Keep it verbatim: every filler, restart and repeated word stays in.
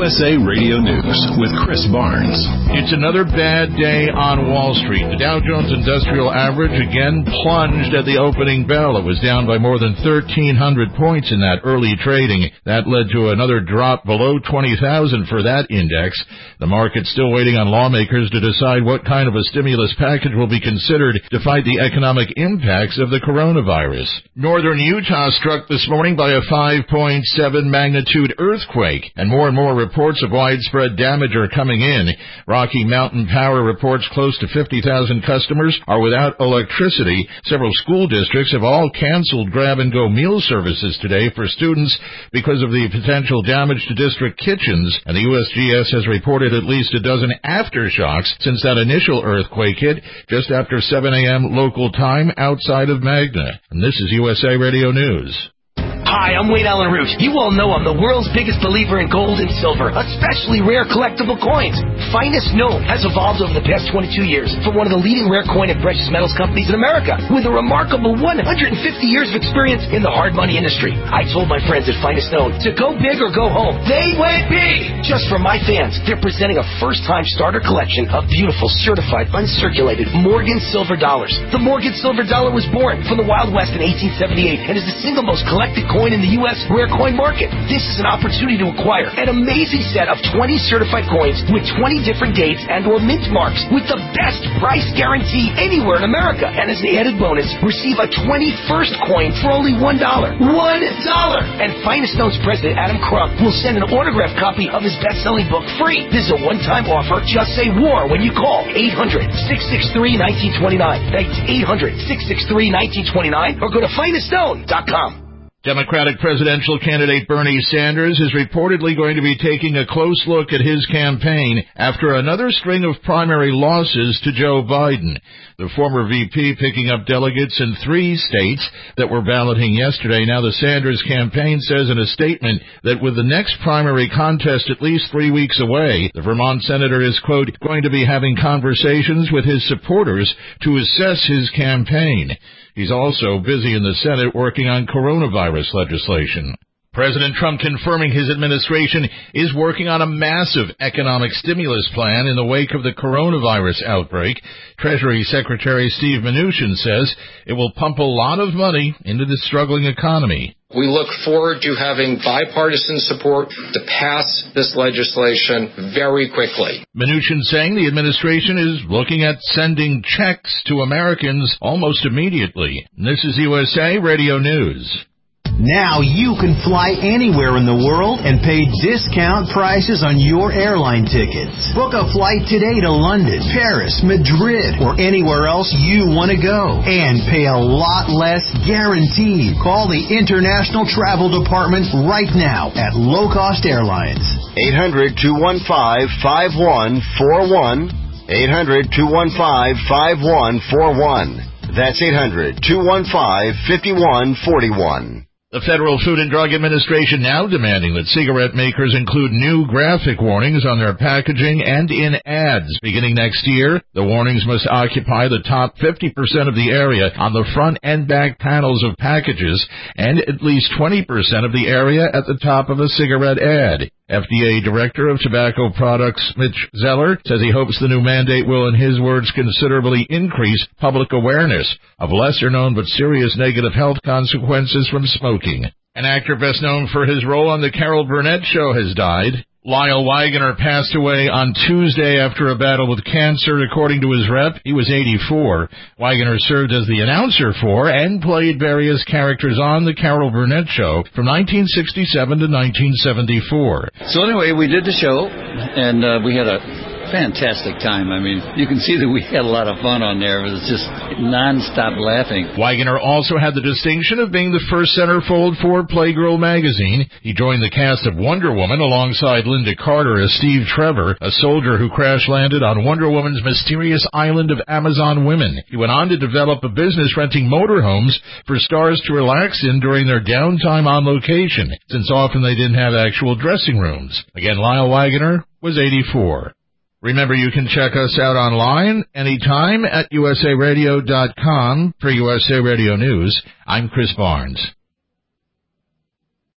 U S A Radio News with Chris Barnes. It's another bad day on Wall Street. The Dow Jones Industrial Average again plunged at the opening bell. It was down by more than thirteen hundred points in that early trading. That led to another drop below twenty thousand for that index. The market's still waiting on lawmakers to decide what kind of a stimulus package will be considered to fight the economic impacts of the coronavirus. Northern Utah struck this morning by a five point seven magnitude earthquake, and more and more reports of widespread damage are coming in. Rocky Mountain Power reports close to fifty thousand customers are without electricity. Several school districts have all canceled grab-and-go meal services today for students because of the potential damage to district kitchens, and the U S G S has reported at least a dozen aftershocks since that initial earthquake hit just after seven a.m. local time outside of Magna. And this is U S A Radio News. Hi, I'm Wade Allen Root. You all know I'm the world's biggest believer in gold and silver, especially rare collectible coins. Finest Known has evolved over the past twenty-two years from one of the leading rare coin and precious metals companies in America, with a remarkable one hundred fifty years of experience in the hard money industry. I told my friends at Finest Known to go big or go home. They went big! Just for my fans, they're presenting a first-time starter collection of beautiful, certified, uncirculated Morgan silver dollars. The Morgan silver dollar was born from the Wild West in eighteen seventy-eight and is the single most collected coin in the U S rare coin market. This is an opportunity to acquire an amazing set of twenty certified coins with twenty different dates and or mint marks with the best price guarantee anywhere in America. And as an added bonus, receive a twenty-first coin for only one dollar. one dollar! And Finest Known's president, Adam Crump, will send an autographed copy of his best-selling book free. This is a one-time offer. Just say WAR when you call eight hundred, six six three, one nine two nine. That's eight hundred, six six three, one nine two nine or go to finest known dot com. Democratic presidential candidate Bernie Sanders is reportedly going to be taking a close look at his campaign after another string of primary losses to Joe Biden. The former V P picking up delegates in three states that were balloting yesterday. Now the Sanders campaign says in a statement that with the next primary contest at least three weeks away, the Vermont senator is, quote, going to be having conversations with his supporters to assess his campaign. He's also busy in the Senate working on coronavirus legislation. President Trump confirming his administration is working on a massive economic stimulus plan in the wake of the coronavirus outbreak. Treasury Secretary Steve Mnuchin says it will pump a lot of money into the struggling economy. We look forward to having bipartisan support to pass this legislation very quickly. Mnuchin saying the administration is looking at sending checks to Americans almost immediately. This is U S A Radio News. Now you can fly anywhere in the world and pay discount prices on your airline tickets. Book a flight today to London, Paris, Madrid, or anywhere else you want to go. And pay a lot less guaranteed. Call the International Travel Department right now at Low Cost Airlines. eight hundred, two one five, five one four one. eight hundred, two one five, five one four one. That's eight hundred, two one five, five one four one. The Federal Food and Drug Administration now demanding that cigarette makers include new graphic warnings on their packaging and in ads. Beginning next year, the warnings must occupy the top fifty percent of the area on the front and back panels of packages and at least twenty percent of the area at the top of a cigarette ad. F D A Director of Tobacco Products Mitch Zeller says he hopes the new mandate will, in his words, considerably increase public awareness of lesser-known but serious negative health consequences from smoking. An actor best known for his role on The Carol Burnett Show has died. Lyle Waggoner passed away on Tuesday after a battle with cancer, according to his rep. He was eighty-four. Waggoner served as the announcer for and played various characters on The Carol Burnett Show from nineteen sixty-seven to nineteen seventy-four. So anyway, we did the show, and uh, we had a fantastic time. I mean, you can see that we had a lot of fun on there. It was just non-stop laughing. Waggoner also had the distinction of being the first centerfold for Playgirl magazine. He joined the cast of Wonder Woman alongside Linda Carter as Steve Trevor, a soldier who crash-landed on Wonder Woman's mysterious island of Amazon women. He went on to develop a business renting motorhomes for stars to relax in during their downtime on location, since often they didn't have actual dressing rooms. Again, Lyle Waggoner was eighty-four. Remember, you can check us out online anytime at U S A radio dot com. For U S A Radio News, I'm Chris Barnes.